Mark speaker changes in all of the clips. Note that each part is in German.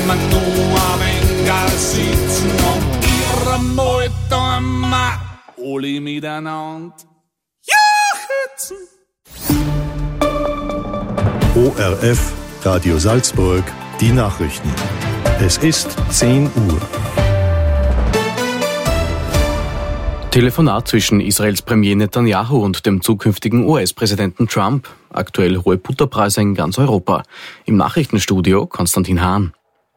Speaker 1: man nur venga sitzen und ihre Mutter ma alle miteinander juchzen.
Speaker 2: ORF, Radio Salzburg, die Nachrichten. Es ist 10 Uhr.
Speaker 3: Telefonat zwischen Israels Premier Netanyahu und dem zukünftigen US-Präsidenten Trump. Aktuell hohe Butterpreise in ganz Europa. Im Nachrichtenstudio Konstantin Hahn.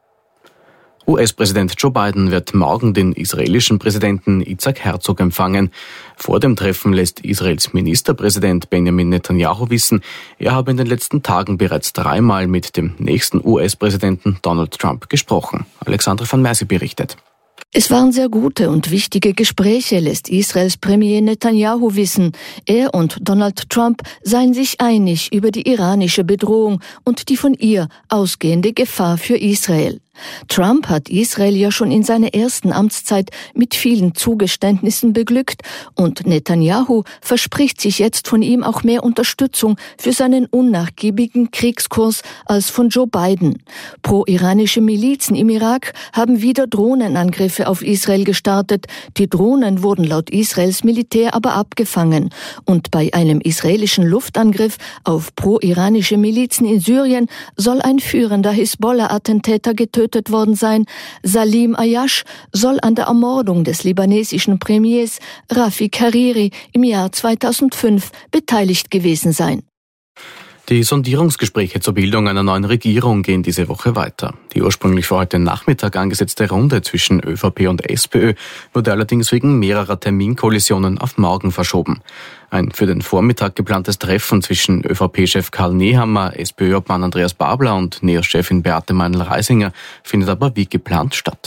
Speaker 3: US-Präsident Joe Biden wird morgen den israelischen Präsidenten Yitzhak Herzog empfangen. Vor dem Treffen lässt Israels Ministerpräsident Benjamin Netanyahu wissen, er habe in den letzten Tagen bereits 3-mal mit dem nächsten US-Präsidenten Donald Trump gesprochen. Alexandra van Mersi berichtet.
Speaker 4: Es waren sehr gute und wichtige Gespräche, lässt Israels Premier Netanyahu wissen. Er und Donald Trump seien sich einig über die iranische Bedrohung und die von ihr ausgehende Gefahr für Israel. Trump hat Israel ja schon in seiner ersten Amtszeit mit vielen Zugeständnissen beglückt und Netanyahu verspricht sich jetzt von ihm auch mehr Unterstützung für seinen unnachgiebigen Kriegskurs als von Joe Biden. Pro-iranische Milizen im Irak haben wieder Drohnenangriffe auf Israel gestartet. Die Drohnen wurden laut Israels Militär aber abgefangen. Und bei einem israelischen Luftangriff auf pro-iranische Milizen in Syrien soll ein führender Hisbollah-Attentäter getötet worden sein. Salim Ayash soll an der Ermordung des libanesischen Premiers Rafik Hariri im Jahr 2005 beteiligt gewesen sein.
Speaker 3: Die Sondierungsgespräche zur Bildung einer neuen Regierung gehen diese Woche weiter. Die ursprünglich für heute Nachmittag angesetzte Runde zwischen ÖVP und SPÖ wurde allerdings wegen mehrerer Terminkollisionen auf morgen verschoben. Ein für den Vormittag geplantes Treffen zwischen ÖVP-Chef Karl Nehammer, SPÖ-Obmann Andreas Babler und NEOS-Chefin Beate Meinl-Reisinger findet aber wie geplant statt.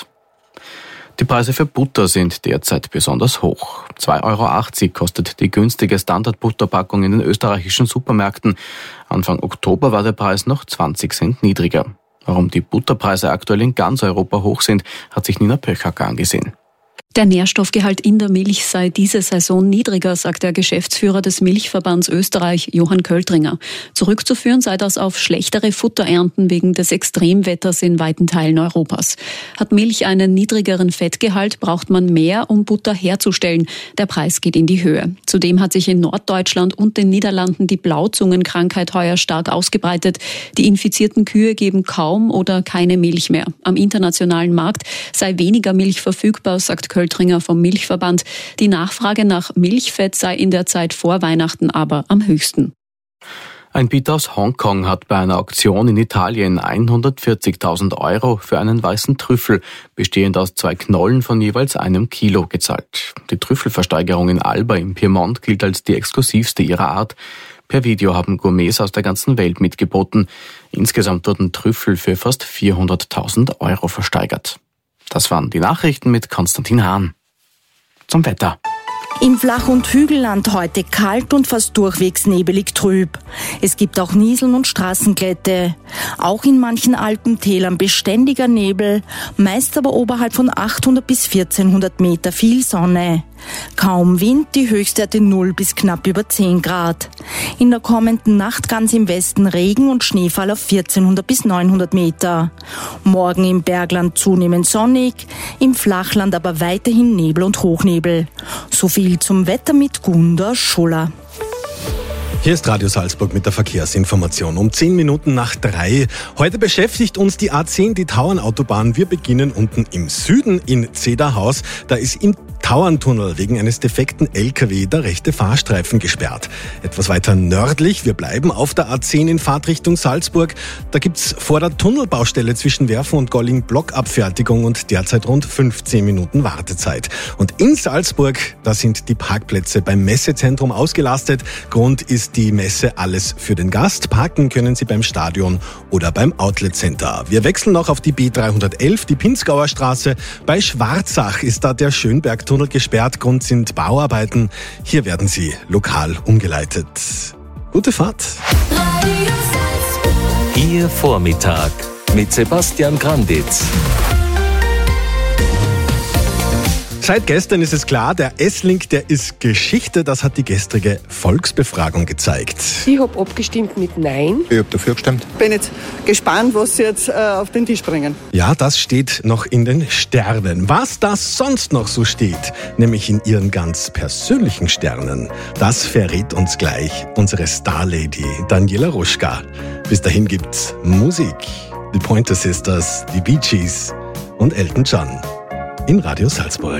Speaker 3: Die Preise für Butter sind derzeit besonders hoch. 2,80 € kostet die günstige Standardbutterpackung in den österreichischen Supermärkten. Anfang Oktober war der Preis noch 20 Cent niedriger. Warum die Butterpreise aktuell in ganz Europa hoch sind, hat sich Nina Pöchacker angesehen.
Speaker 5: Der Nährstoffgehalt in der Milch sei diese Saison niedriger, sagt der Geschäftsführer des Milchverbands Österreich, Johann Költringer. Zurückzuführen sei das auf schlechtere Futterernten wegen des Extremwetters in weiten Teilen Europas. Hat Milch einen niedrigeren Fettgehalt, braucht man mehr, um Butter herzustellen. Der Preis geht in die Höhe. Zudem hat sich in Norddeutschland und den Niederlanden die Blauzungenkrankheit heuer stark ausgebreitet. Die infizierten Kühe geben kaum oder keine Milch mehr. Am internationalen Markt sei weniger Milch verfügbar, sagt Költringer vom Milchverband. Die Nachfrage nach Milchfett sei in der Zeit vor Weihnachten aber am höchsten.
Speaker 3: Ein Bieter aus Hongkong hat bei einer Auktion in Italien 140.000 € für einen weißen Trüffel, bestehend aus 2 Knollen von jeweils 1 Kilo, gezahlt. Die Trüffelversteigerung in Alba im Piemont gilt als die exklusivste ihrer Art. Per Video haben Gourmets aus der ganzen Welt mitgeboten. Insgesamt wurden Trüffel für fast 400.000 € versteigert. Das waren die Nachrichten mit Konstantin Hahn. Zum Wetter.
Speaker 6: Im Flach- und Hügelland heute kalt und fast durchwegs nebelig trüb. Es gibt auch Nieseln und Straßenglätte. Auch in manchen Alpentälern beständiger Nebel, meist aber oberhalb von 800 bis 1400 Meter viel Sonne. Kaum Wind, die Höchstwerte 0 bis knapp über 10 Grad. In der kommenden Nacht ganz im Westen Regen und Schneefall auf 1400 bis 900 Meter. Morgen im Bergland zunehmend sonnig, im Flachland aber weiterhin Nebel und Hochnebel. So viel zum Wetter mit Gunda Schuller.
Speaker 7: Hier ist Radio Salzburg mit der Verkehrsinformation um 10 Minuten nach 3. Heute beschäftigt uns die A10, die Tauernautobahn. Wir beginnen unten im Süden in Zederhaus. Da ist im Tauerntunnel wegen eines defekten LKW der rechte Fahrstreifen gesperrt. Etwas weiter nördlich, wir bleiben auf der A10 in Fahrtrichtung Salzburg. Da gibt's vor der Tunnelbaustelle zwischen Werfen und Golling Blockabfertigung und derzeit rund 15 Minuten Wartezeit. Und in Salzburg, da sind die Parkplätze beim Messezentrum ausgelastet. Grund ist die Messe Alles für den Gast. Parken können Sie beim Stadion oder beim Outlet Center. Wir wechseln noch auf die B311, die Pinzgauer Straße. Bei Schwarzach ist da der Schönbergtunnel gesperrt. Grund sind Bauarbeiten. Hier werden sie lokal umgeleitet. Gute Fahrt.
Speaker 8: Ihr Vormittag mit Sebastian Granditz.
Speaker 7: Seit gestern ist es klar, der S-Link, der ist Geschichte. Das hat die gestrige Volksbefragung gezeigt.
Speaker 9: Ich habe abgestimmt mit Nein.
Speaker 10: Ich habe dafür gestimmt.
Speaker 11: Bin jetzt gespannt, was sie jetzt auf den Tisch bringen.
Speaker 7: Ja, das steht noch in den Sternen. Was da sonst noch so steht, nämlich in ihren ganz persönlichen Sternen, das verrät uns gleich unsere Starlady Daniela Ruschka. Bis dahin gibt's Musik. Die Pointer Sisters, die Bee Gees und Elton John in Radio Salzburg.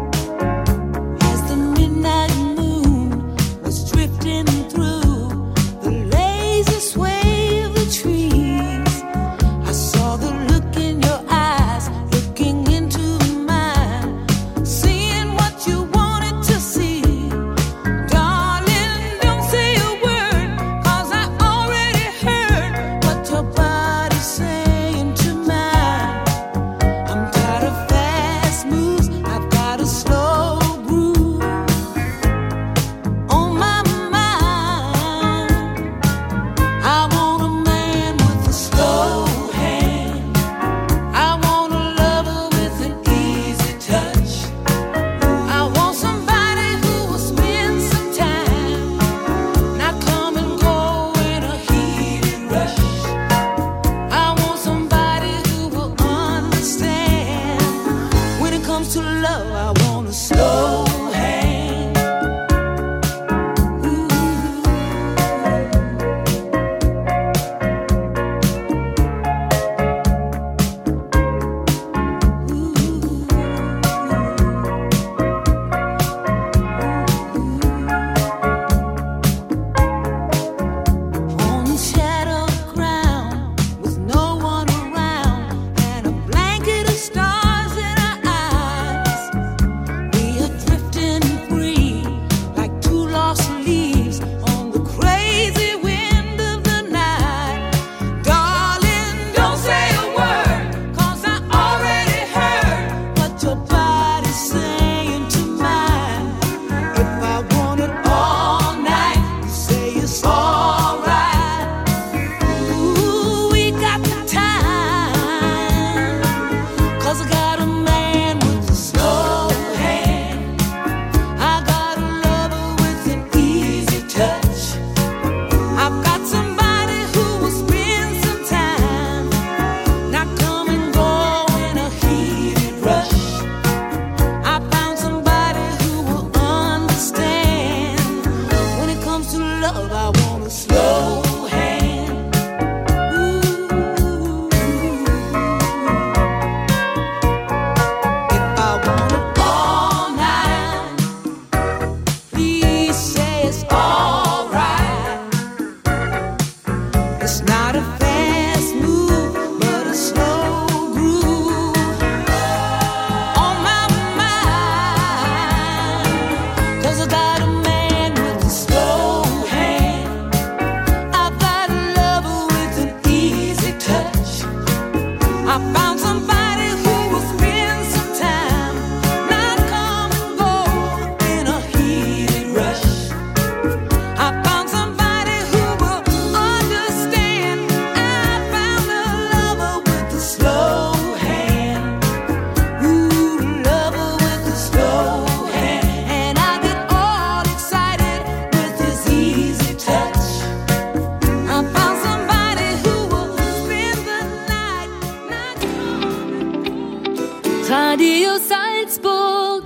Speaker 12: Radio Salzburg.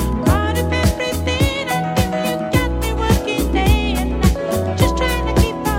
Speaker 13: Keep on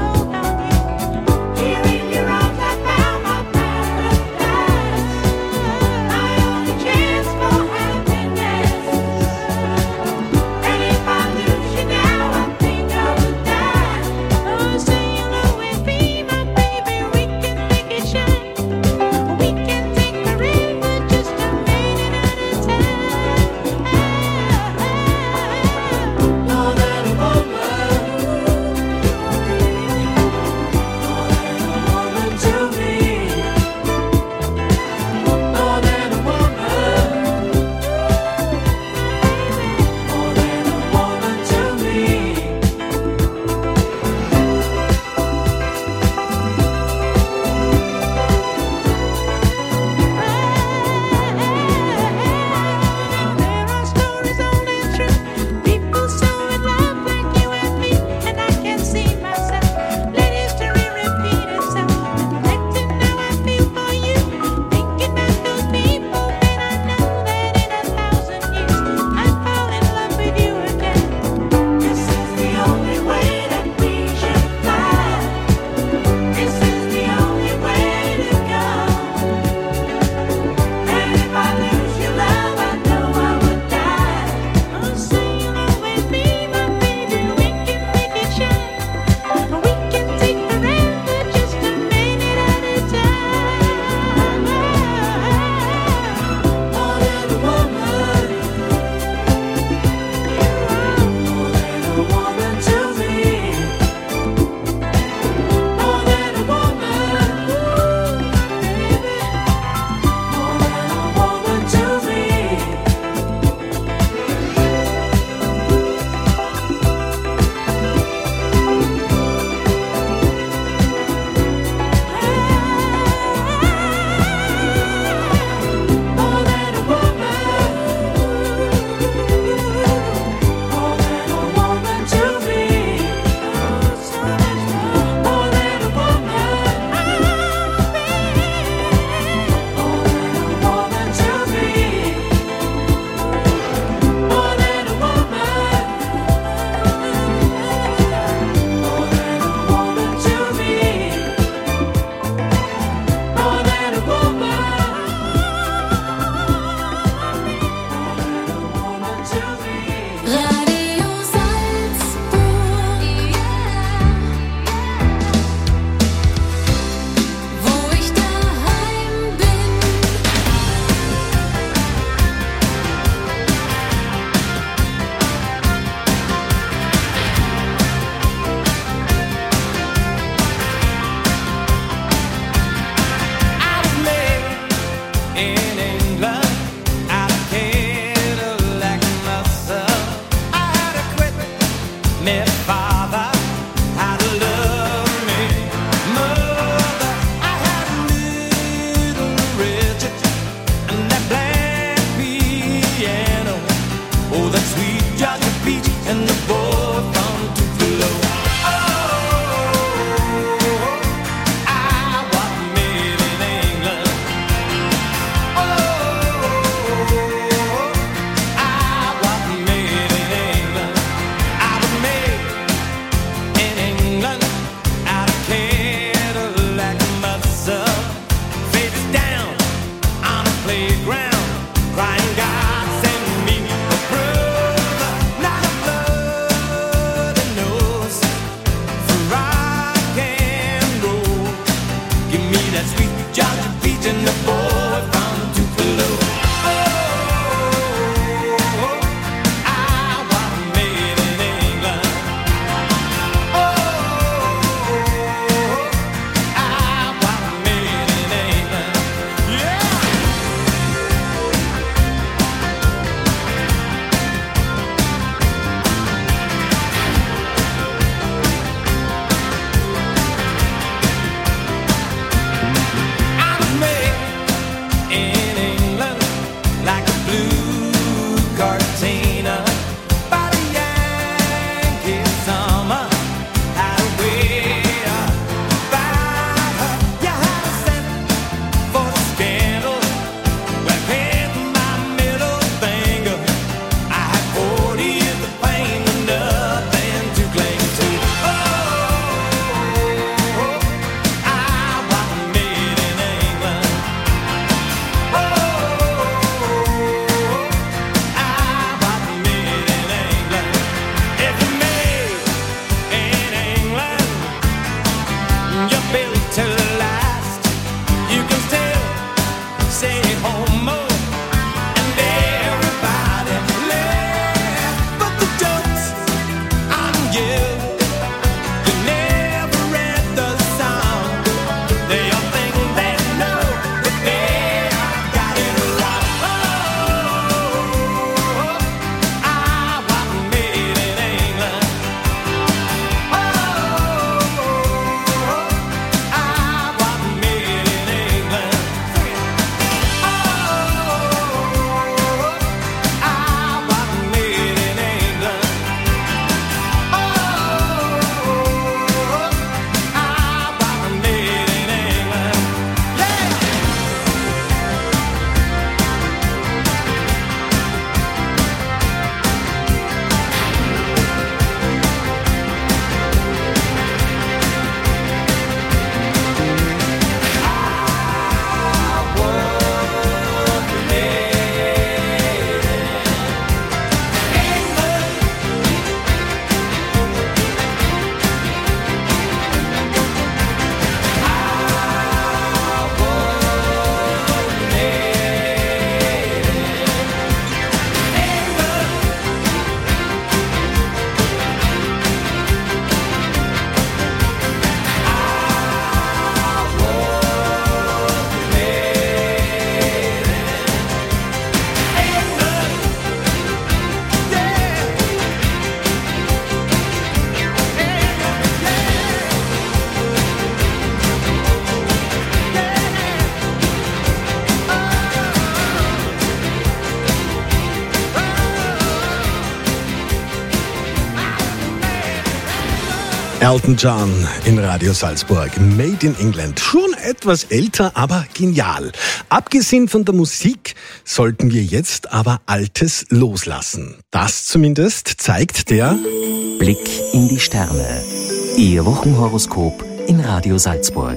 Speaker 7: Elton John in Radio Salzburg. Made in England. Schon etwas älter, aber genial. Abgesehen von der Musik sollten wir jetzt aber Altes loslassen. Das zumindest zeigt der
Speaker 8: Blick in die Sterne. Ihr Wochenhoroskop in Radio Salzburg.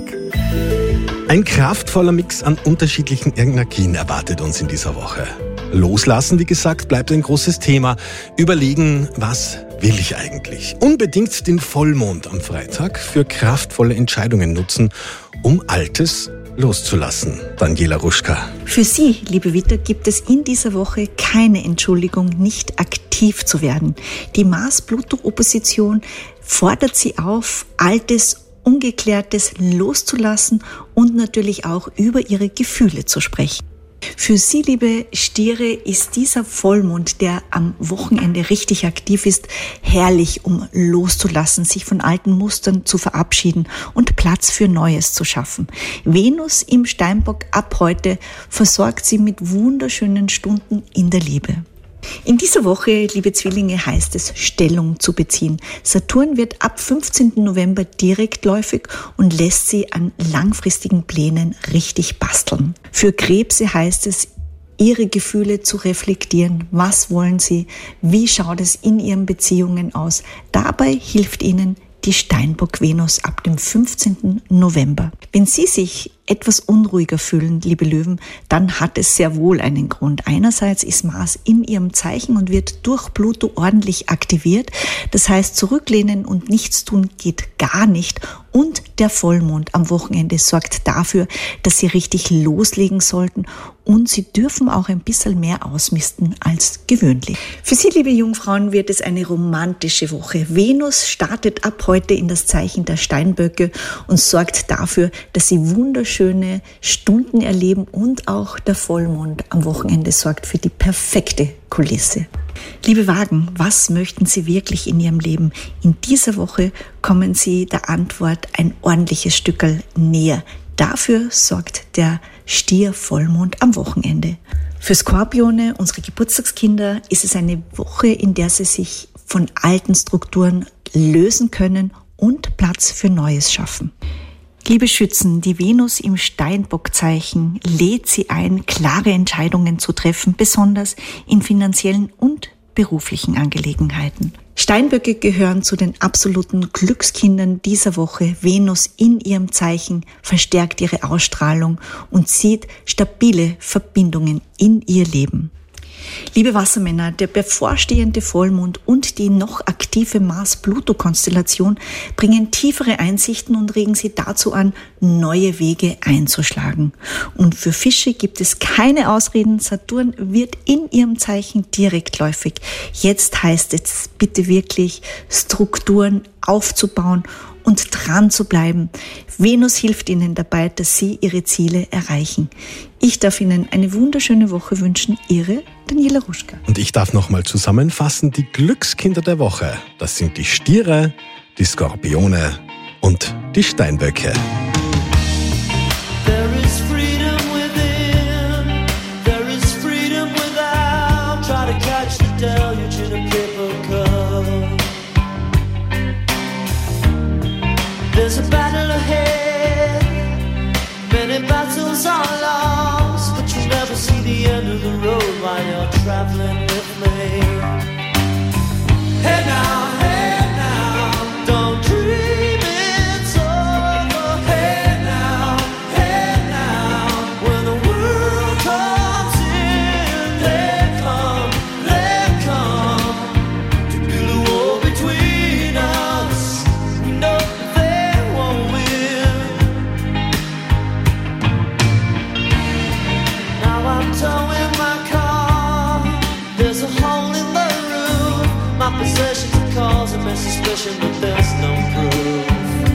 Speaker 7: Ein kraftvoller Mix an unterschiedlichen Energien erwartet uns in dieser Woche. Loslassen, wie gesagt, bleibt ein großes Thema. Überlegen, was will ich eigentlich? Unbedingt den Vollmond am Freitag für kraftvolle Entscheidungen nutzen, um Altes loszulassen. Daniela Ruschka.
Speaker 10: Für Sie, liebe Widder, gibt es in dieser Woche keine Entschuldigung, nicht aktiv zu werden. Die Mars-Pluto-Opposition fordert Sie auf, Altes, Ungeklärtes loszulassen und natürlich auch über Ihre Gefühle zu sprechen. Für Sie, liebe Stiere, ist dieser Vollmond, der am Wochenende richtig aktiv ist, herrlich, um loszulassen, sich von alten Mustern zu verabschieden und Platz für Neues zu schaffen. Venus im Steinbock ab heute versorgt Sie mit wunderschönen Stunden in der Liebe. In dieser Woche, liebe Zwillinge, heißt es, Stellung zu beziehen. Saturn wird ab 15. November direktläufig und lässt Sie an langfristigen Plänen richtig basteln. Für Krebse heißt es, Ihre Gefühle zu reflektieren. Was wollen Sie? Wie schaut es in Ihren Beziehungen aus? Dabei hilft Ihnen die Steinbock-Venus ab dem 15. November. Wenn Sie sich etwas unruhiger fühlen, liebe Löwen, dann hat es sehr wohl einen Grund. Einerseits ist Mars in Ihrem Zeichen und wird durch Pluto ordentlich aktiviert. Das heißt, zurücklehnen und nichts tun geht gar nicht. Und der Vollmond am Wochenende sorgt dafür, dass Sie richtig loslegen sollten und Sie dürfen auch ein bisschen mehr ausmisten als gewöhnlich. Für Sie, liebe Jungfrauen, wird es eine romantische Woche. Venus startet ab heute in das Zeichen der Steinböcke und sorgt dafür, dass Sie wunderschöne Stunden erleben und auch der Vollmond am Wochenende sorgt für die perfekte Kulisse. Liebe Wagen, was möchten Sie wirklich in Ihrem Leben? In dieser Woche kommen Sie der Antwort ein ordentliches Stückerl näher. Dafür sorgt der Stier-Vollmond am Wochenende. Für Skorpione, unsere Geburtstagskinder, ist es eine Woche, in der Sie sich von alten Strukturen lösen können und Platz für Neues schaffen. Liebe Schützen, die Venus im Steinbockzeichen lädt Sie ein, klare Entscheidungen zu treffen, besonders in finanziellen und beruflichen Angelegenheiten. Steinböcke gehören zu den absoluten Glückskindern dieser Woche. Venus in ihrem Zeichen verstärkt ihre Ausstrahlung und zieht stabile Verbindungen in ihr Leben. Liebe Wassermänner, der bevorstehende Vollmond und die noch aktive Mars-Pluto-Konstellation bringen tiefere Einsichten und regen Sie dazu an, neue Wege einzuschlagen. Und für Fische gibt es keine Ausreden. Saturn wird in ihrem Zeichen direktläufig. Jetzt heißt es bitte wirklich, Strukturen aufzubauen und dran zu bleiben. Venus hilft Ihnen dabei, dass Sie Ihre Ziele erreichen. Ich darf Ihnen eine wunderschöne Woche wünschen. Ihre Daniela Ruschka.
Speaker 7: Und ich darf nochmal zusammenfassen, die Glückskinder der Woche. Das sind die Stiere, die Skorpione und die Steinböcke.
Speaker 13: There's a battle ahead, many battles are lost, but you never see the end of the road while you're traveling with me. Hey now, don't dream it's over. Hey now, when the world comes in, they come to build a wall between us. No. Towing my car, there's a hole in the roof. My possessions are causing me suspicion, but there's no proof.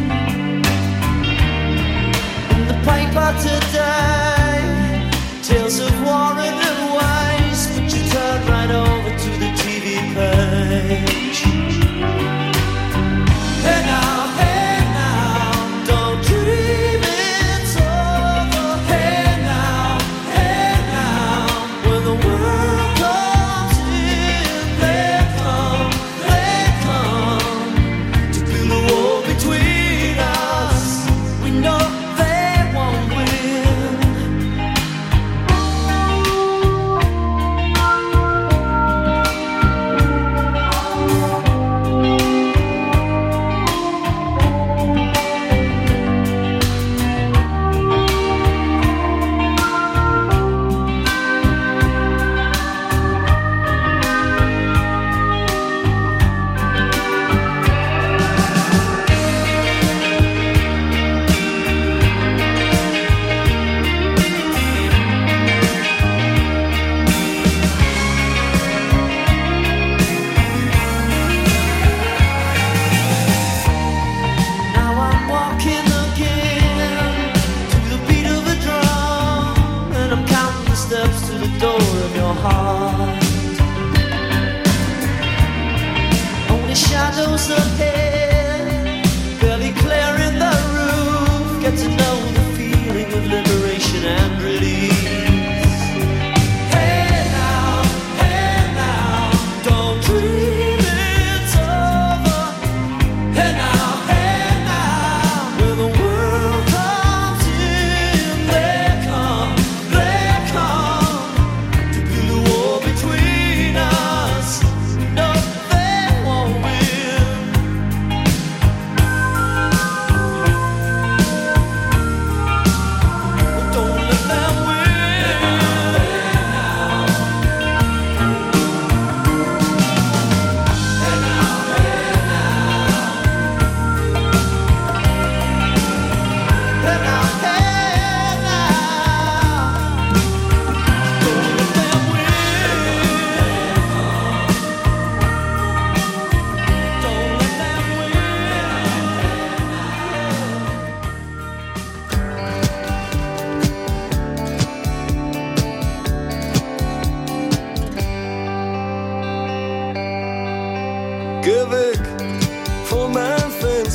Speaker 13: In the paper today, tales of war and waste, but you turn right over to the TV page. Hey now, don't dream it's over. Hey now, when the world comes in, they come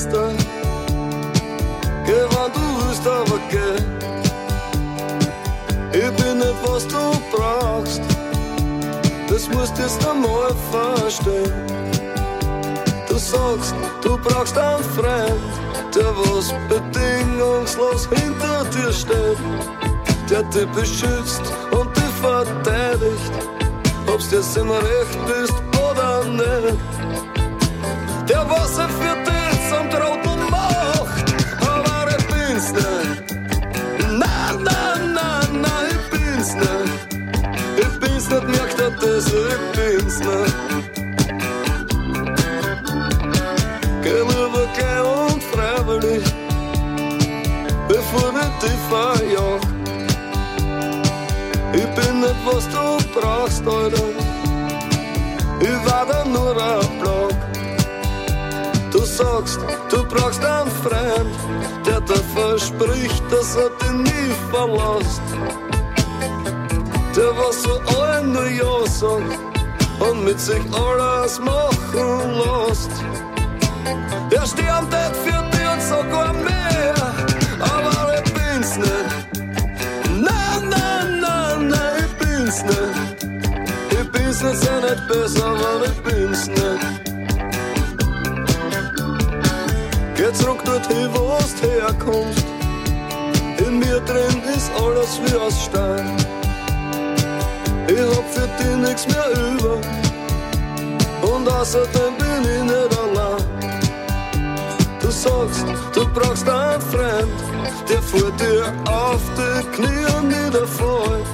Speaker 14: Fenster. Geh, wann du willst, aber geh. Ich bin nicht, was du brauchst. Das musst du jetzt einmal verstehen. Du sagst, du brauchst einen Freund, der was bedingungslos hinter dir steht, der dich beschützt und dich verteidigt, ob's dir immer recht bist oder nicht. Der was er für dich zum Trottel macht, aber ich bin's nicht. Nein, nein, nein, nein, ich bin's nicht. Ich bin's nicht, merkt er das, ich bin's nicht. Geh lieber gleich und freiwillig, bevor ich dich verjag. Ich bin nicht, was du brauchst, Alter. Ich war da nur ein Block. Du sagst, du brauchst einen Freund, der dir verspricht, dass er dich nie verlässt. Der was so allen nur Ja sagt und mit sich alles machen lässt. Der stirbt nicht für dich und sogar mehr, aber ich bin's nicht. Nein, nein, nein, nein, ich bin's nicht. Ich bin's nicht, sei nicht besser, aber ich bin's nicht. Geh zurück dorthin, wo du herkommst. In mir drin ist alles wie aus Stein. Ich hab für dich nichts mehr über und außerdem bin ich nicht allein. Du sagst, du brauchst einen Freund, der vor dir auf die Knie niederfällt.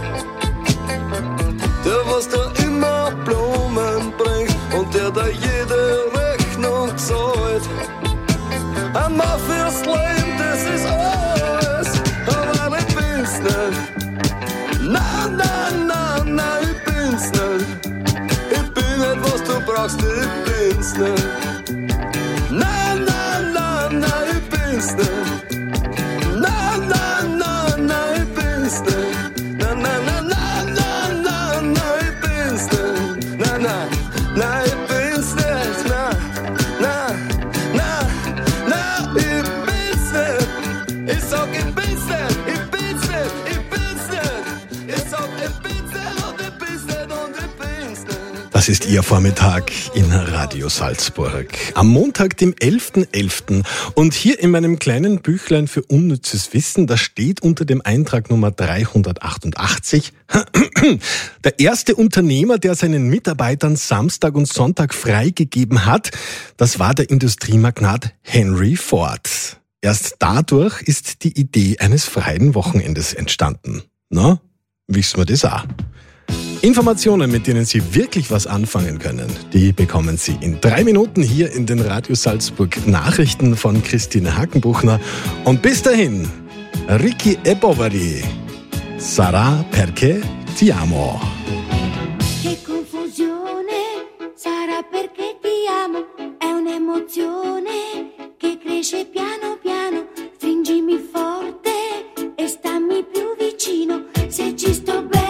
Speaker 14: Der was dir immer Blumen bringt und der dir jede Rechnung zahlt. Ein Mann fürs Leben, das ist alles, aber ich bin's nicht. Nein, nein, nein, nein, ich bin's nicht. Ich bin nicht, was du brauchst, ich bin's nicht. Nein, nein, nein, nein, ich bin's nicht. Nein, nein, nein, nein, ich bin's nicht. Nein, nein, nein, nein, nein, nein, nein, ich bin's nicht. Nein, nein, nein, ich bin's nicht. Nein, nein, nein, nein, ich bin's nicht. Ich sag, ich bin's nicht, ich bin's nicht, ich bin's nicht. Ich sag, ich bin's nicht und ich bin's nicht und ich bin's nicht.
Speaker 7: Das ist Ihr Vormittag in Radio Salzburg. Am Montag, dem 11.11. Und hier in meinem kleinen Büchlein für unnützes Wissen, da steht unter dem Eintrag Nummer 388, der erste Unternehmer, der seinen Mitarbeitern Samstag und Sonntag freigegeben hat, das war der Industriemagnat Henry Ford. Erst dadurch ist die Idee eines freien Wochenendes entstanden. Na, wissen wir das auch. Informationen, mit denen Sie wirklich was anfangen können, die bekommen Sie in 3 Minuten hier in den Radio Salzburg Nachrichten von Christine Hakenbuchner. Und bis dahin, Ricky e Poveri, Sarà perché ti amo.
Speaker 12: Che confusione, sarà perché ti amo, è un'emozione che cresce piano piano, stringimi forte e stammi più vicino, se ci sto bene.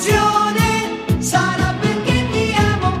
Speaker 13: un'emozione, sarà perché ti amo.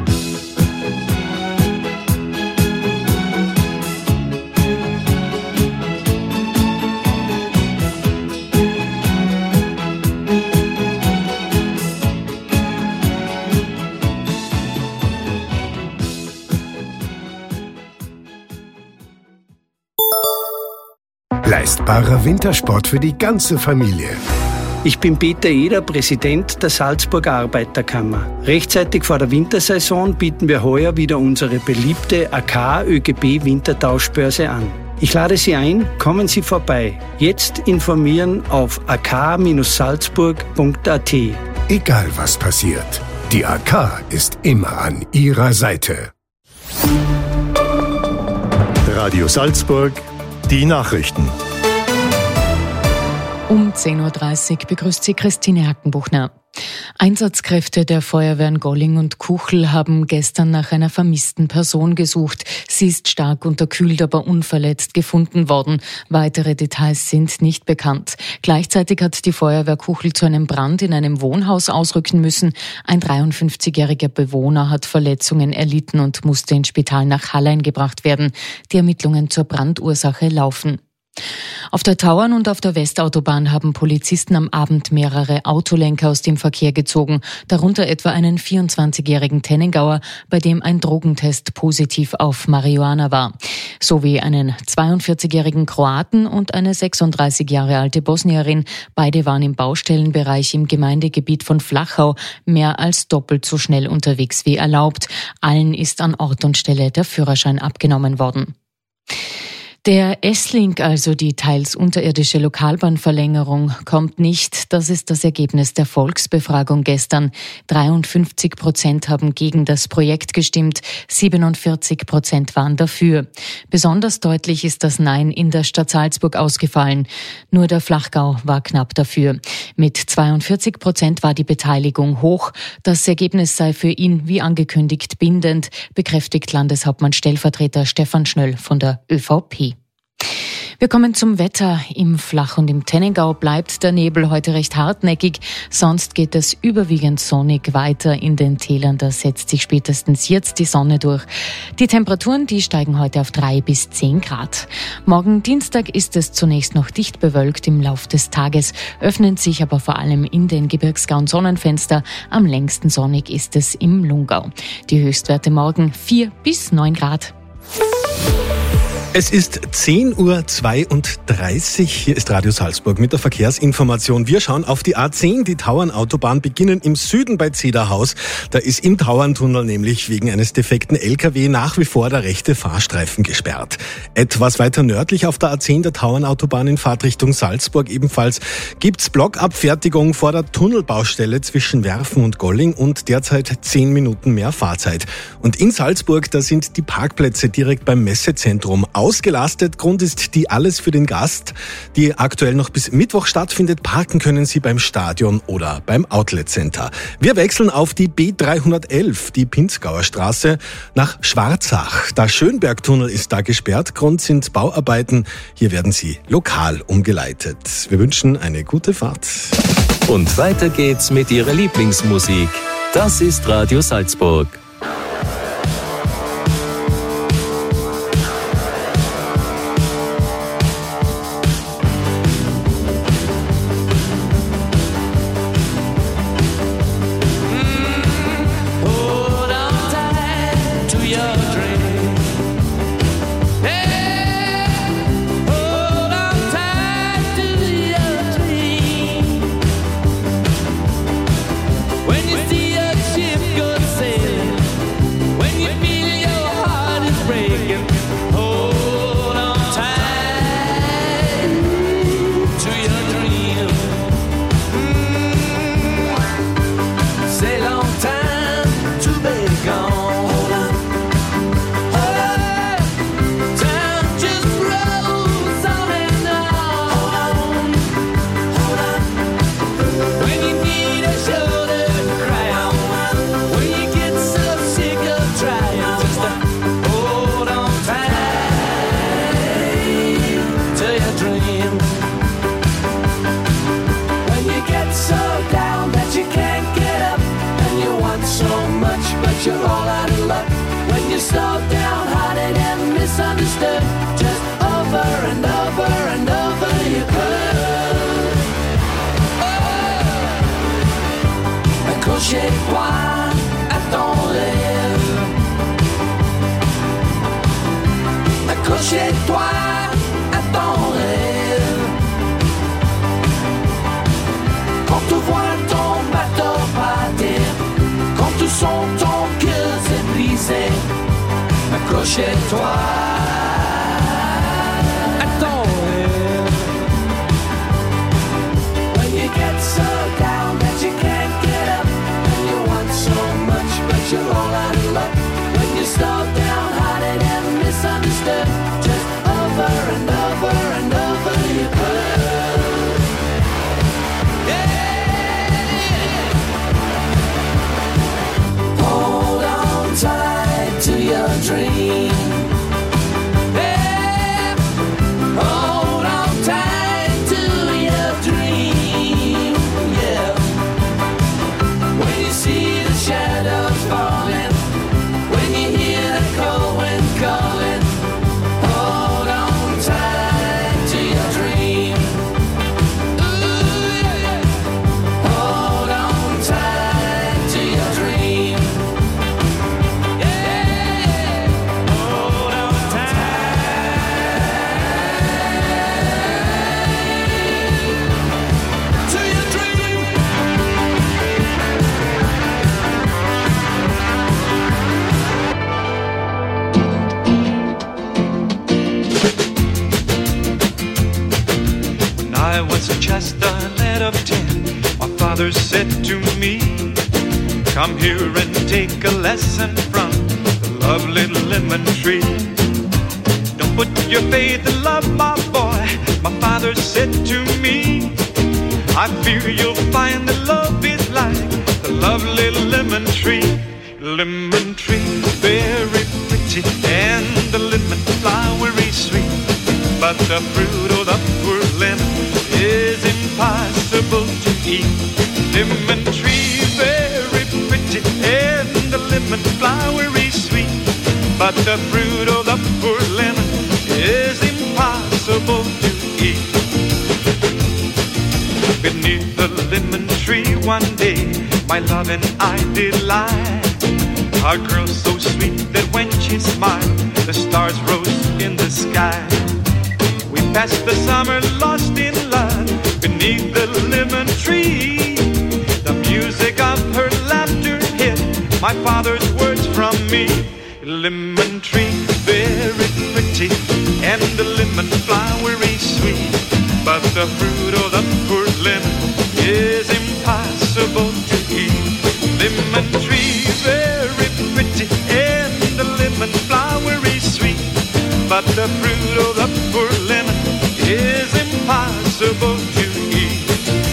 Speaker 15: Leistbarer Wintersport für die ganze Familie.
Speaker 16: Ich bin Peter Eder, Präsident der Salzburger Arbeiterkammer. Rechtzeitig vor der Wintersaison bieten wir heuer wieder unsere beliebte AK-ÖGB-Wintertauschbörse an. Ich lade Sie ein, kommen Sie vorbei. Jetzt informieren auf ak-salzburg.at.
Speaker 15: Egal was passiert, die AK ist immer an Ihrer Seite.
Speaker 2: Radio Salzburg, die Nachrichten.
Speaker 17: Um 10.30 Uhr begrüßt Sie Christine Hackenbuchner. Einsatzkräfte der Feuerwehren Golling und Kuchel haben gestern nach einer vermissten Person gesucht. Sie ist stark unterkühlt, aber unverletzt gefunden worden. Weitere Details sind nicht bekannt. Gleichzeitig hat die Feuerwehr Kuchel zu einem Brand in einem Wohnhaus ausrücken müssen. Ein 53-jähriger Bewohner hat Verletzungen erlitten und musste ins Spital nach Hallein gebracht werden. Die Ermittlungen zur Brandursache laufen. Auf der Tauern und auf der Westautobahn haben Polizisten am Abend mehrere Autolenker aus dem Verkehr gezogen, darunter etwa einen 24-jährigen Tennengauer, bei dem ein Drogentest positiv auf Marihuana war, sowie einen 42-jährigen Kroaten und eine 36 Jahre alte Bosnierin. Beide waren im Baustellenbereich im Gemeindegebiet von Flachau mehr als doppelt so schnell unterwegs wie erlaubt. Allen ist an Ort und Stelle der Führerschein abgenommen worden. Der S-Link, also die teils unterirdische Lokalbahnverlängerung, kommt nicht. Das ist das Ergebnis der Volksbefragung gestern. 53% haben gegen das Projekt gestimmt, 47% waren dafür. Besonders deutlich ist das Nein in der Stadt Salzburg ausgefallen. Nur der Flachgau war knapp dafür. Mit 42% war die Beteiligung hoch. Das Ergebnis sei für ihn, wie angekündigt, bindend, bekräftigt Landeshauptmann-Stellvertreter Stefan Schnöll von der ÖVP. Wir kommen zum Wetter. Im Flach- und im Tennengau bleibt der Nebel heute recht hartnäckig. Sonst geht es überwiegend sonnig weiter in den Tälern. Da setzt sich spätestens jetzt die Sonne durch. Die Temperaturen, die steigen heute auf 3 bis 10 Grad. Morgen Dienstag ist es zunächst noch dicht bewölkt. Im Lauf des Tages öffnen sich aber vor allem in den Gebirgsgauen Sonnenfenster. Am längsten sonnig ist es im Lungau. Die Höchstwerte morgen 4 bis 9 Grad.
Speaker 7: Es ist 10.32 Uhr. Hier ist Radio Salzburg mit der Verkehrsinformation. Wir schauen auf die A10, die Tauernautobahn, beginnen im Süden bei Zederhaus. Da ist im Tauerntunnel nämlich wegen eines defekten LKW nach wie vor der rechte Fahrstreifen gesperrt. Etwas weiter nördlich auf der A10 der Tauernautobahn in Fahrtrichtung Salzburg ebenfalls gibt's Blockabfertigung vor der Tunnelbaustelle zwischen Werfen und Golling und derzeit 10 Minuten mehr Fahrzeit. Und in Salzburg, da sind die Parkplätze direkt beim Messezentrum ausgelastet. Grund ist die Alles für den Gast, die aktuell noch bis Mittwoch stattfindet. Parken können Sie beim Stadion oder beim Outlet Center. Wir wechseln auf die B311, die Pinzgauer Straße, nach Schwarzach. Der Schönbergtunnel ist da gesperrt. Grund sind Bauarbeiten. Hier werden Sie lokal umgeleitet. Wir wünschen eine gute Fahrt.
Speaker 8: Und weiter geht's mit Ihrer Lieblingsmusik. Das ist Radio Salzburg.
Speaker 13: When you see a ship go sailing Accrochez-toi à ton rêve. Accrochez-toi à ton rêve. Quand tu vois ton bateau partir, quand tu sens ton cœur se briser, accrochez-toi à ton rêve. When you get so down that you can't get up, and you want so much but you're all out of luck, when you start downhearted and misunderstood, just over and over and over you could. Yeah. Hold on tight to your dream. Yeah. Hold on tight to your dream. Yeah. When you see the shadows falling, when you hear the cold wind calling, hold on tight to your dream. Ooh, yeah, yeah. Hold on tight to your dream. Yeah. Hold on tight to your dream.
Speaker 18: When I was just a lad of 10, my father said to me, come here and take a lesson from the lovely lemon tree. Don't put your faith in love, my boy, my father said to me. I fear you'll find that love is like the lovely lemon tree. Lemon tree, very pretty, and the lemon flowery sweet, but the fruit of the poor lemon is impossible to eat. Lemon tree, very pretty, and the lemon flowery sweet, but the fruit of the poor lemon is impossible to eat. Beneath the lemon tree one day, my love and I did lie. A girl so sweet that when she smiled, the stars rose in the sky. We passed the summer lost in love beneath the lemon tree. The music of her laughter hid my father's words from me. Lemon tree, very pretty, and the lemon flowery sweet, but the fruit of the poor lemon is impossible to eat. Lemon tree, very pretty, and the lemon flowery sweet, but the fruit of the poor lemon is impossible to eat.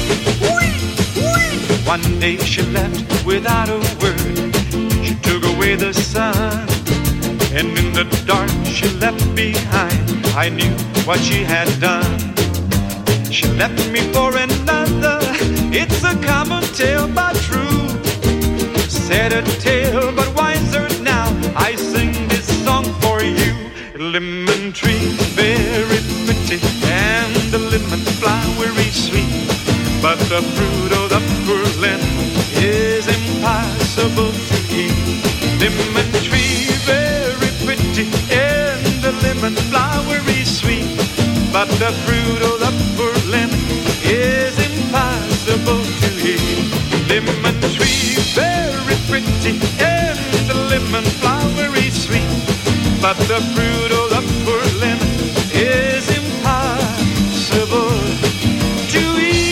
Speaker 18: One day she left without a word. She took away the sun, and in the dark she left behind. I knew what she had done. She left me for another. It's a common tale but true. Said a tale but wiser now. I sing this song for you. Lemon tree, very pretty, and the lemon flowery sweet, but the fruit of the poor lemon is impossible to eat. Lemon tree, very pretty, and the lemon flowery sweet, but the fruit of the poor lemon is impossible to eat. Lemon tree, very pretty, and the lemon flowery sweet, but the fruit of the poor lemon is impossible to eat.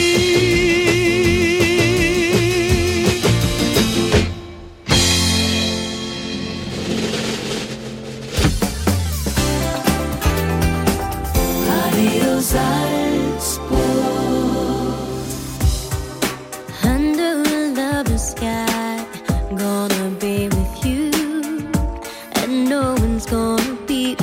Speaker 13: Radio Salzburg.
Speaker 12: Under a lover's sky, gonna be with you, and no one's gonna be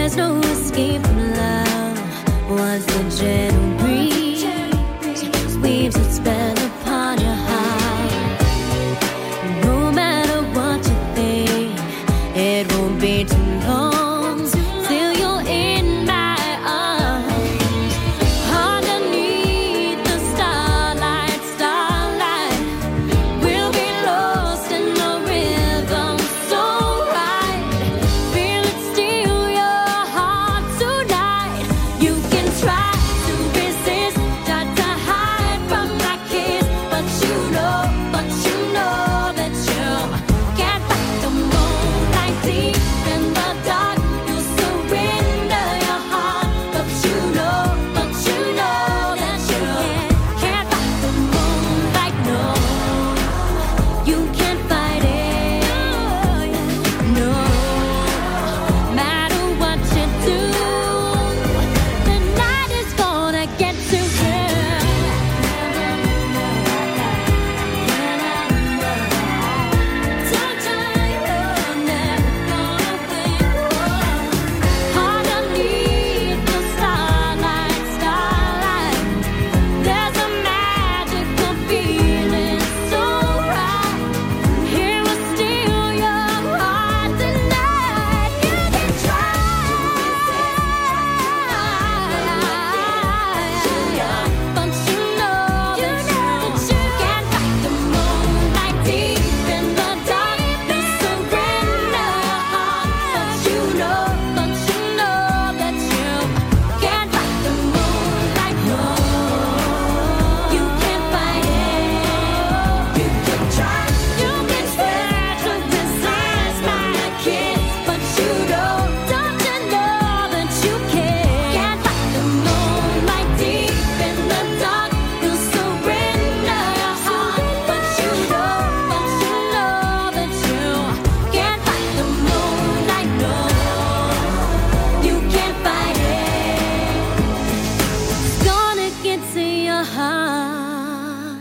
Speaker 12: There's no escape from love. Once the gentle breeze weaves its spell upon your heart. No matter what you think, it won't be too long till you're in my arms. Underneath the starlight, we'll be lost in the rhythm so right. Feel it steal your heart tonight. You can try to resist, try to hide from my kiss, but you know that you can't fight the moonlight deep in the dark. You surrender your heart, but you know that you can't fight the moonlight. No, you can't fight it. No, matter what you do, the night is gonna get to you. Underneath the starlight, there's a magical feeling so right. Here will steal your heart tonight. You can try, but you know that you can't fight the moonlight deep in the dark. You surrender your heart, but you know that you can't fight the moonlight. No, you can't fight it. You can try, you can try to resist my kiss, but you don't you know that you can't fight the moonlight deep in the dark. You surrender your heart, but you know that you can't fight the moonlight. No, you can't fight it. It's gonna get to your heart.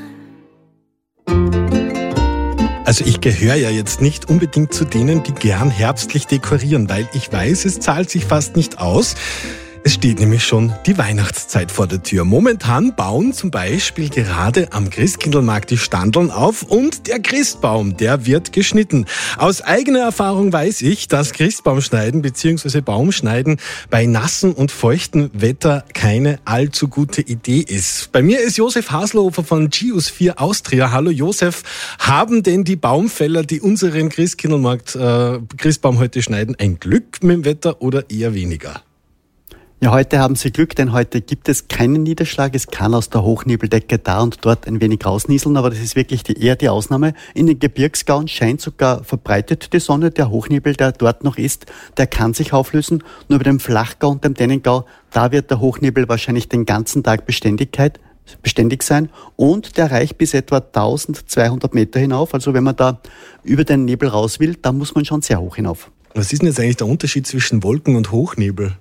Speaker 7: Also ich gehöre ja jetzt nicht unbedingt zu denen, die gern herbstlich dekorieren, weil ich weiß, es zahlt sich fast nicht aus. Es steht nämlich schon die Weihnachtszeit vor der Tür. Momentan bauen zum Beispiel gerade am Christkindlmarkt die Standeln auf und der Christbaum, der wird geschnitten. Aus eigener Erfahrung weiß ich, dass Christbaumschneiden bzw. Baumschneiden bei nassem und feuchtem Wetter keine allzu gute Idee ist. Bei mir ist Josef Haslofer von GIUS4 Austria. Hallo Josef, haben denn die Baumfäller, die unseren Christkindlmarkt Christbaum heute schneiden, ein Glück mit dem Wetter oder eher weniger?
Speaker 19: Ja, heute haben Sie Glück, denn heute gibt es keinen Niederschlag. Es kann aus der Hochnebeldecke da und dort ein wenig rausnieseln, aber das ist wirklich eher die Ausnahme. In den Gebirgsgauen scheint sogar verbreitet die Sonne. Der Hochnebel, der dort noch ist, der kann sich auflösen. Nur bei dem Flachgau und dem Dennengau, da wird der Hochnebel wahrscheinlich den ganzen Tag beständig sein und der reicht bis etwa 1200 Meter hinauf. Also wenn man da über den Nebel raus will, dann muss man schon sehr hoch hinauf.
Speaker 7: Was ist denn jetzt eigentlich der Unterschied zwischen Wolken und Hochnebel?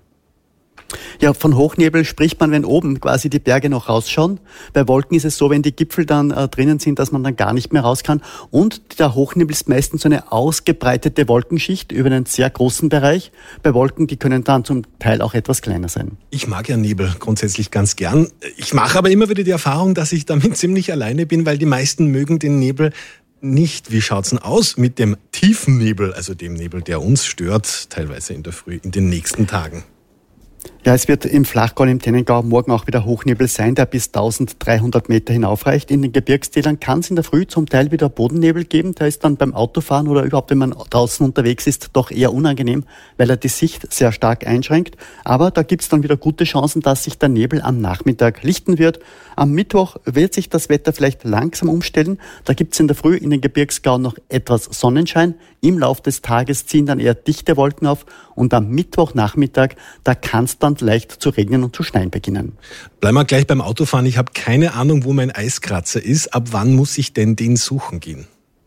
Speaker 19: Ja, von Hochnebel spricht man, wenn oben quasi die Berge noch rausschauen. Bei Wolken ist es so, wenn die Gipfel dann drinnen sind, dass man dann gar nicht mehr raus kann. Und der Hochnebel ist meistens so eine ausgebreitete Wolkenschicht über einen sehr großen Bereich. Bei Wolken, die können dann zum Teil auch etwas kleiner sein.
Speaker 7: Ich mag ja Nebel grundsätzlich ganz gern. Ich mache aber immer wieder die Erfahrung, dass ich damit ziemlich alleine bin, weil die meisten mögen den Nebel nicht. Wie schaut's denn aus mit dem tiefen Nebel, also dem Nebel, der uns stört, teilweise in der Früh, in den nächsten Tagen?
Speaker 19: Ja, es wird im Flachgau und im Dennengau morgen auch wieder Hochnebel sein, der bis 1300 Meter hinaufreicht. In den Gebirgstälern kann es in der Früh zum Teil wieder Bodennebel geben. Der ist dann beim Autofahren oder überhaupt, wenn man draußen unterwegs ist, doch eher unangenehm, weil er die Sicht sehr stark einschränkt. Aber da gibt es dann wieder gute Chancen, dass sich der Nebel am Nachmittag lichten wird. Am Mittwoch wird sich das Wetter vielleicht langsam umstellen. Da gibt es in der Früh in den Gebirgsgauen noch etwas Sonnenschein. Im Lauf des Tages ziehen dann eher dichte Wolken auf und am Mittwochnachmittag, da kann es dann leicht zu regnen und zu schneien beginnen.
Speaker 7: Bleiben wir gleich beim Autofahren. Ich habe keine Ahnung, wo mein Eiskratzer ist. Ab wann muss ich denn den suchen gehen?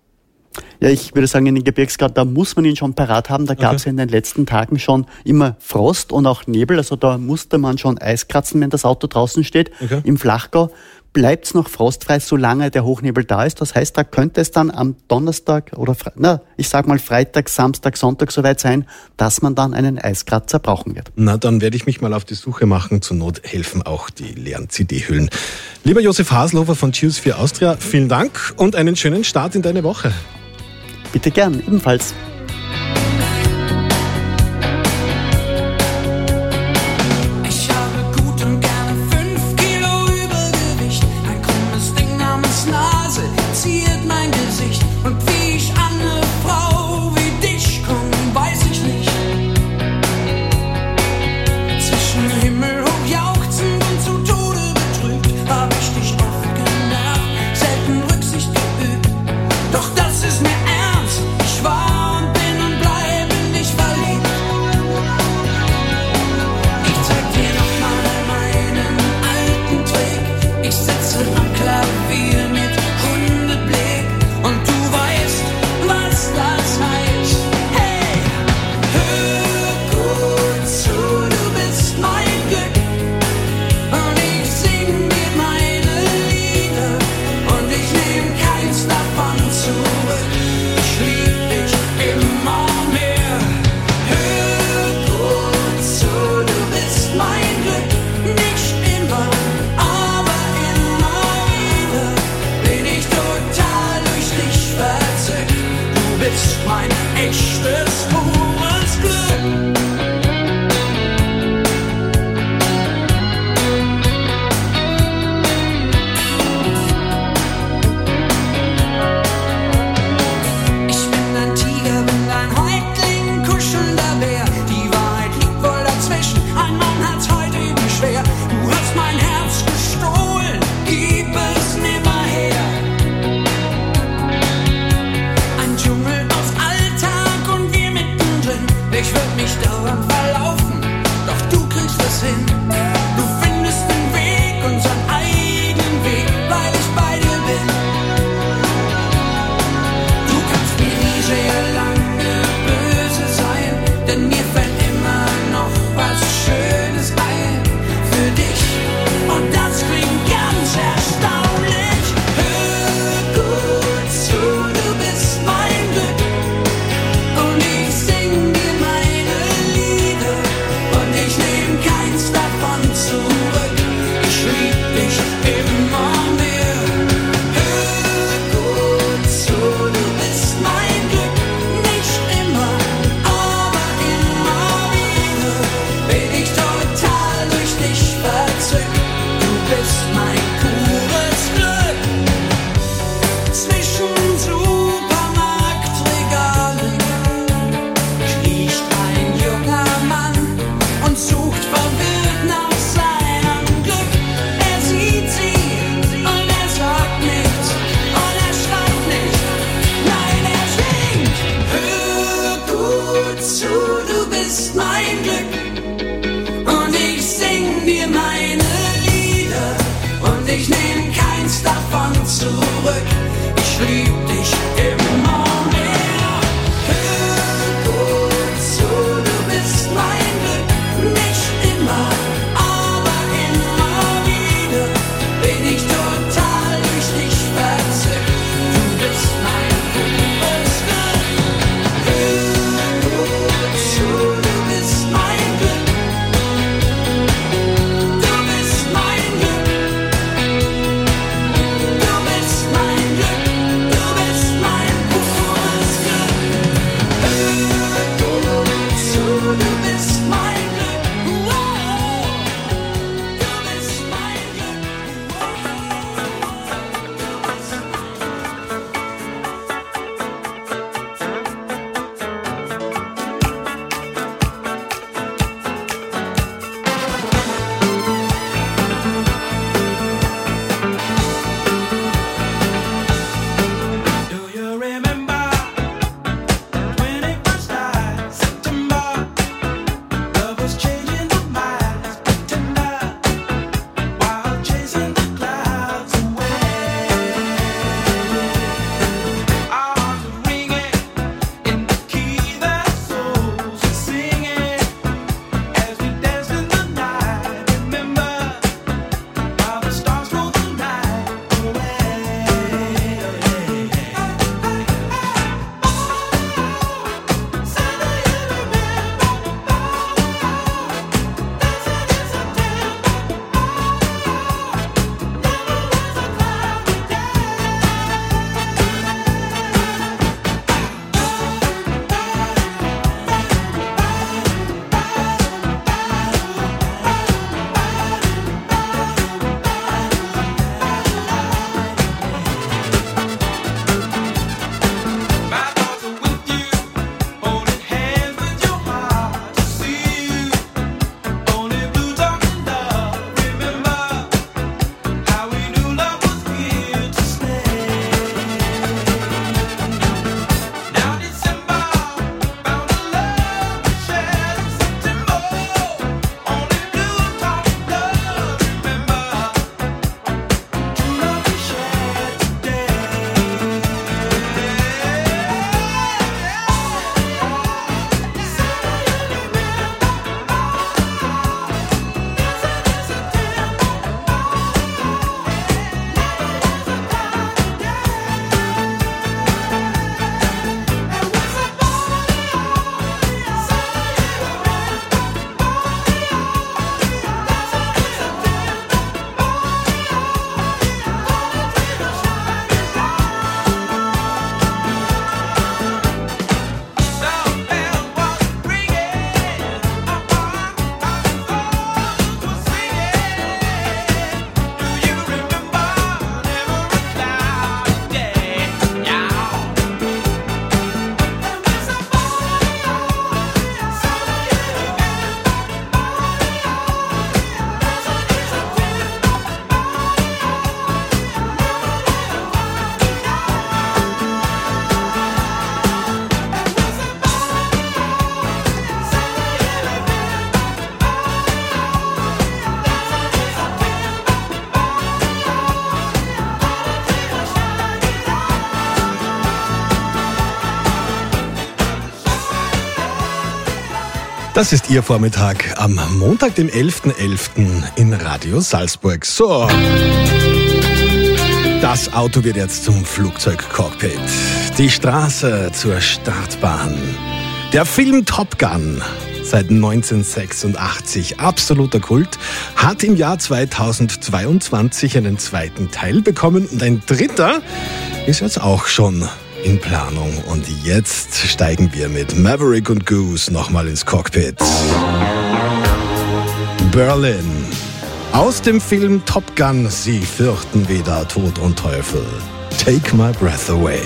Speaker 19: Ja, ich würde sagen, in den Gebirgsgauen, da muss man ihn schon parat haben. Da gab es ja in den letzten Tagen schon immer Frost und auch Nebel. Also da musste man schon Eis kratzen, wenn das Auto draußen steht. Im Flachgau bleibt es noch frostfrei, solange der Hochnebel da ist. Das heißt, da könnte es dann am Donnerstag oder Freitag, Samstag, Sonntag soweit sein, dass man dann einen Eiskratzer brauchen wird.
Speaker 7: Na, dann werde ich mich mal auf die Suche machen. Zur Not helfen auch die leeren CD-Hüllen. Lieber Josef Haselhofer von Choose for Austria, vielen Dank und einen schönen Start in deine Woche.
Speaker 19: Bitte gern, ebenfalls.
Speaker 13: Doch das ist mir ernst, ich war und
Speaker 7: Das ist Ihr Vormittag am Montag, dem 11.11. in Radio Salzburg. So, das Auto wird jetzt zum Flugzeugcockpit. Die Straße zur Startbahn. Der Film Top Gun, seit 1986 absoluter Kult, hat im Jahr 2022 einen zweiten Teil bekommen und ein dritter ist jetzt auch schon in Planung. Und jetzt steigen wir mit Maverick und Goose nochmal ins Cockpit. Berlin. Aus dem Film Top Gun, sie fürchten weder Tod und Teufel. Take my breath away.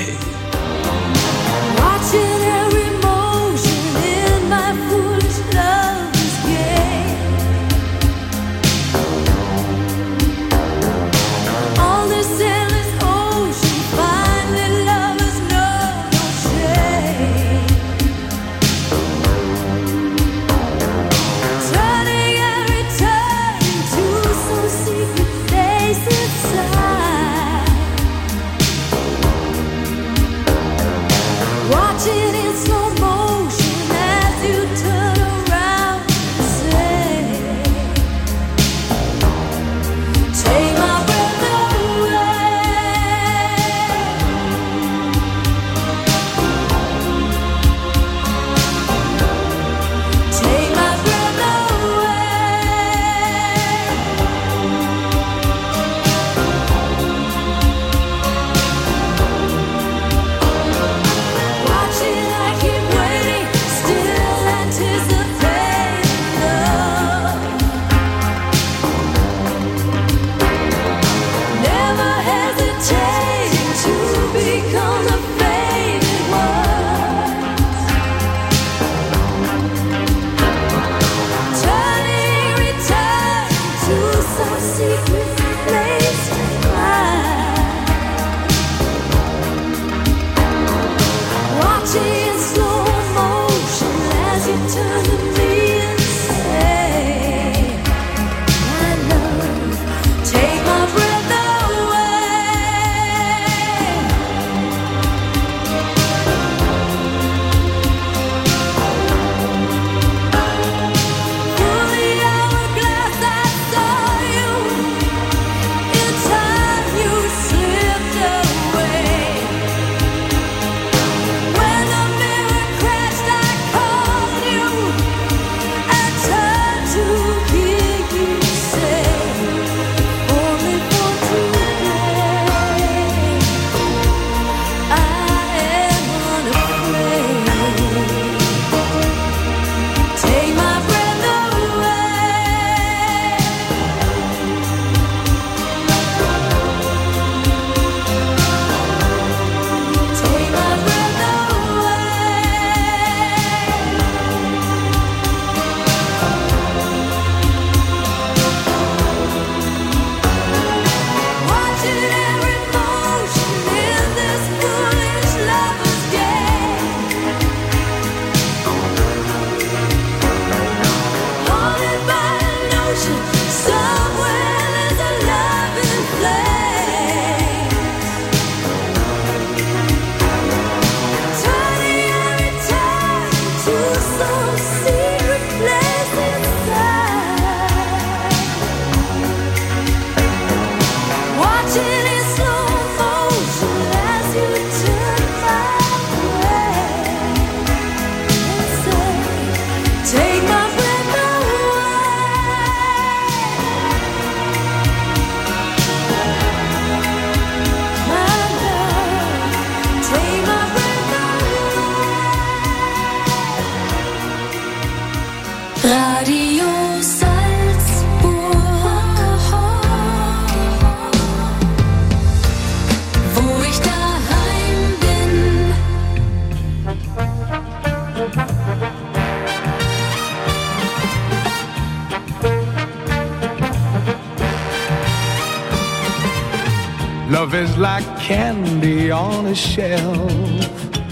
Speaker 1: Love is like candy on a shelf.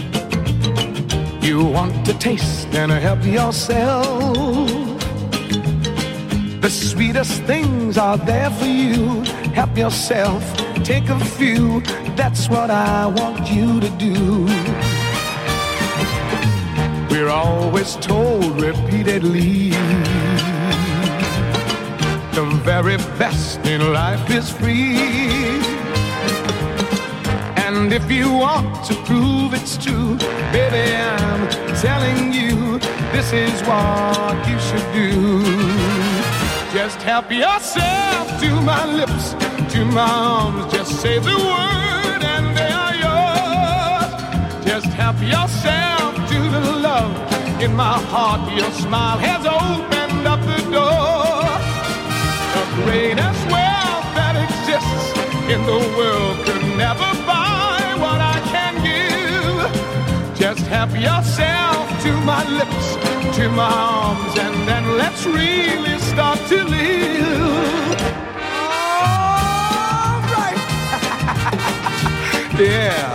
Speaker 1: You want to taste and help yourself. The sweetest things are there for you. Help yourself, take a few. That's what I want you to do. we're always told repeatedly, the very best in life is free. And if you want to prove it's true, baby, I'm telling you, this is what you should do. Just help yourself to my lips, to my arms, just say the word and they are yours. Just help yourself to the love in my heart. Your smile has opened up the door. The greatest wealth that exists in the world could never buy what I can give. Just help yourself to my lips, to my arms, and then let's really start to live. All right. Yeah.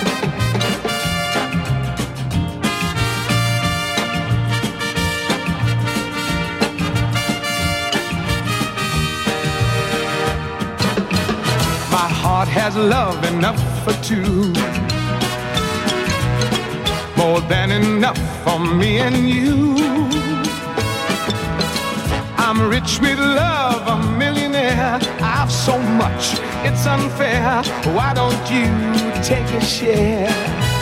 Speaker 1: My heart has love enough for two, more than enough for me and you. I'm rich with love, a millionaire. I've so much, it's unfair. Why don't you take a share?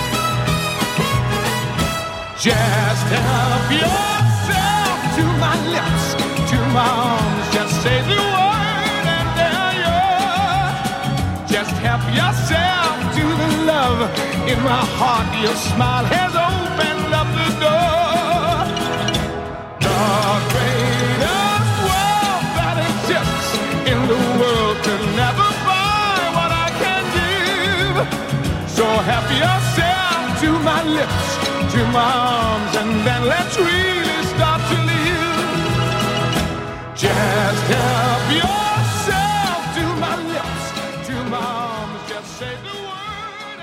Speaker 1: Just help yourself to my lips, to my arms. Just say the word and they're yours. Just help yourself to the love in my heart. Your smile has opened up the door. The greatest wealth that exists in the world could never buy what I can give. So help yourself to my lips, to my arms, and then let's really start to live. Just help yourself to my lips, to my arms, just say the word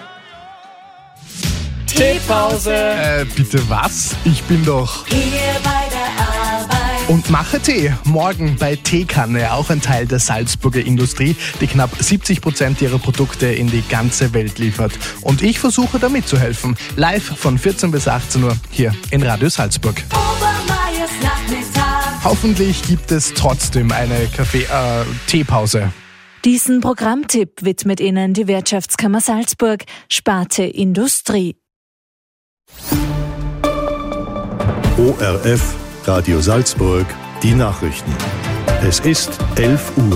Speaker 1: and
Speaker 20: Teepause.
Speaker 21: Bitte was? Ich bin doch...
Speaker 20: Hier bei der Arbeit.
Speaker 21: Und mache Tee. Morgen bei Teekanne, auch ein Teil der Salzburger Industrie, die knapp 70% ihrer Produkte in die ganze Welt liefert. Und ich versuche da mitzuhelfen. Live von 14 bis 18 Uhr hier in Radio Salzburg.
Speaker 20: Obermeiers Nachmittag.
Speaker 21: Hoffentlich gibt es trotzdem eine Teepause.
Speaker 22: Diesen Programmtipp widmet Ihnen die Wirtschaftskammer Salzburg, Sparte Industrie.
Speaker 2: ORF Radio Salzburg, die Nachrichten. Es ist 11 Uhr.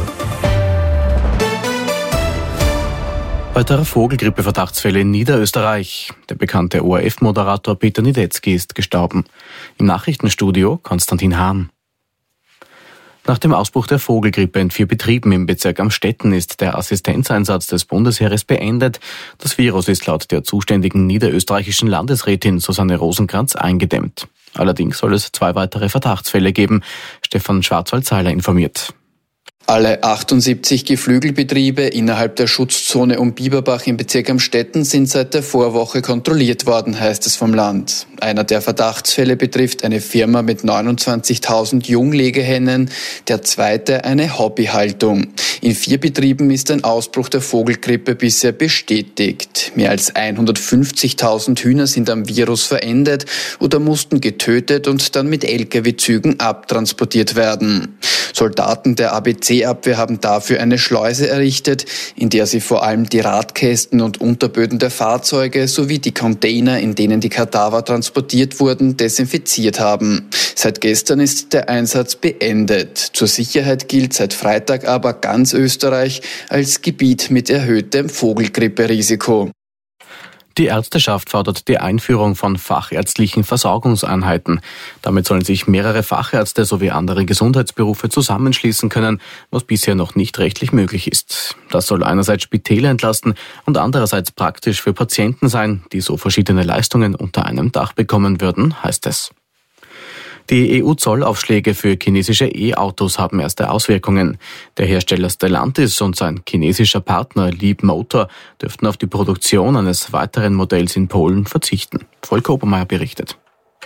Speaker 3: Weitere Vogelgrippe-Verdachtsfälle in Niederösterreich. Der bekannte ORF-Moderator Peter Niedetzky ist gestorben. Im Nachrichtenstudio Konstantin Hahn. Nach dem Ausbruch der Vogelgrippe in 4 Betrieben im Bezirk Amstetten ist der Assistenzeinsatz des Bundesheeres beendet. Das Virus ist laut der zuständigen niederösterreichischen Landesrätin Susanne Rosenkranz eingedämmt. Allerdings soll es 2 weitere Verdachtsfälle geben. Stefan Schwarzwald-Seiler informiert.
Speaker 23: Alle 78 Geflügelbetriebe innerhalb der Schutzzone um Bieberbach im Bezirk Amstetten sind seit der Vorwoche kontrolliert worden, heißt es vom Land. Einer der Verdachtsfälle betrifft eine Firma mit 29.000 Junglegehennen, der zweite eine Hobbyhaltung. In 4 Betrieben ist ein Ausbruch der Vogelgrippe bisher bestätigt. Mehr als 150.000 Hühner sind am Virus verendet oder mussten getötet und dann mit Lkw-Zügen abtransportiert werden. Soldaten der ABC-Abwehr haben dafür eine Schleuse errichtet, in der sie vor allem die Radkästen und Unterböden der Fahrzeuge sowie die Container, in denen die Kadaver transportiert wurden, desinfiziert haben. Seit gestern ist der Einsatz beendet. Zur Sicherheit gilt seit Freitag aber ganz Österreich als Gebiet mit erhöhtem Vogelgripperisiko.
Speaker 3: Die Ärzteschaft fordert die Einführung von fachärztlichen Versorgungseinheiten. Damit sollen sich mehrere Fachärzte sowie andere Gesundheitsberufe zusammenschließen können, was bisher noch nicht rechtlich möglich ist. Das soll einerseits Spitäler entlasten und andererseits praktisch für Patienten sein, die so verschiedene Leistungen unter einem Dach bekommen würden, heißt es. Die EU-Zollaufschläge für chinesische E-Autos haben erste Auswirkungen. Der Hersteller Stellantis und sein chinesischer Partner Leapmotor dürften auf die Produktion eines weiteren Modells in Polen verzichten. Volker Obermeier berichtet.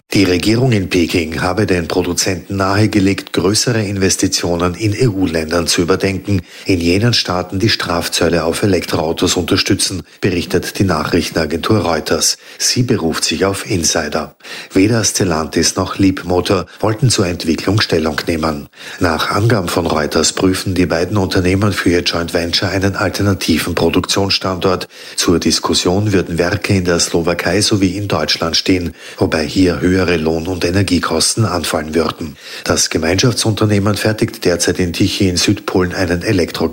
Speaker 4: Die Regierung in Peking habe den Produzenten nahegelegt, größere Investitionen in EU-Ländern zu überdenken, in jenen Staaten die Strafzölle auf Elektroautos unterstützen, berichtet die Nachrichtenagentur Reuters. Sie beruft sich auf Insider. Weder Stellantis noch Leapmotor wollten zur Entwicklung Stellung nehmen. Nach Angaben von Reuters prüfen die beiden Unternehmen für ihr Joint Venture einen alternativen Produktionsstandort. Zur Diskussion würden Werke in der Slowakei sowie in Deutschland stehen, wobei hier höhere Lohn- und Energiekosten anfallen würden. Das Gemeinschaftsunternehmen fertigt derzeit in Tichy in Südpolen einen Elektrocar